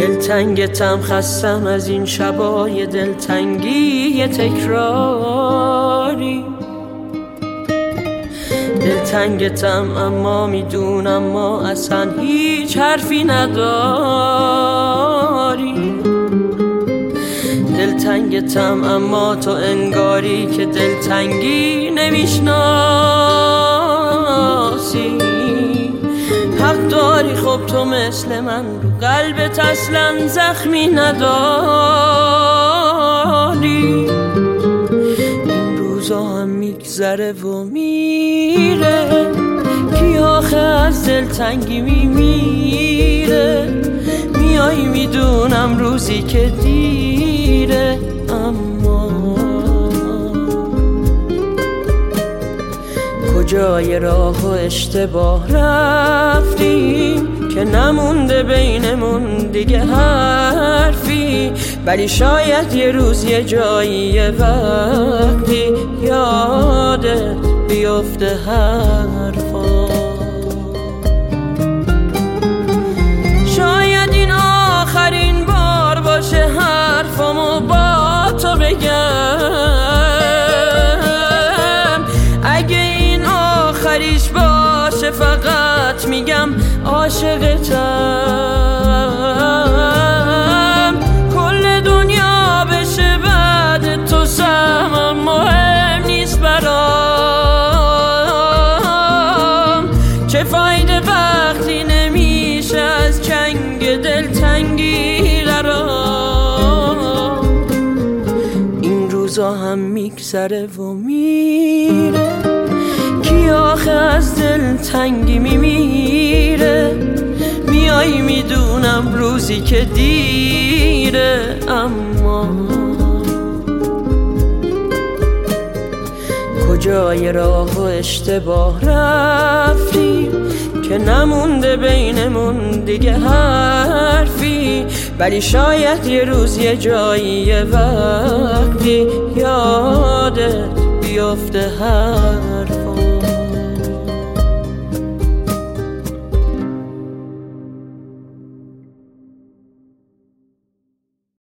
دلتنگتم، خستم از این شبای دلتنگی تکراری. دلتنگتم اما میدونم ما اصلا هیچ حرفی نداری. دلتنگتم اما تو انگاری که دلتنگی نمیشناسی. حق داری، خب تو مثل من رو قلبت اصلا زخمی نداری. این روزا هم میگذره و میره، کی آخه از دلتنگی میمیره. میای میدونم روزی که دیره، اما کجای راه و اشتباه رفتیم که نمونده بینمون دیگه حرفی. ولی شاید یه روز یه جایی یه وقتی یادت بیفته حرفا. شاید این آخرین بار باشه حرفامو با تو بگم. اگه این آخریش باشه فقط میگم عاشقتم. کل دنیا بشه بعد تو سهم مهم نیست برام. چه فایده وقتی نمیشه از چنگ دلتنگی قرار. این روزا هم میگذره و میره، کی آخه از دلتنگی میمیره. میای میدونم روزی که دیره، اما کجای راه و اشتباه رفتیم که نمونده بینمون دیگه حرفی. ولی شاید یه روز یه جایی یه وقتی یادت بیفته حرفا.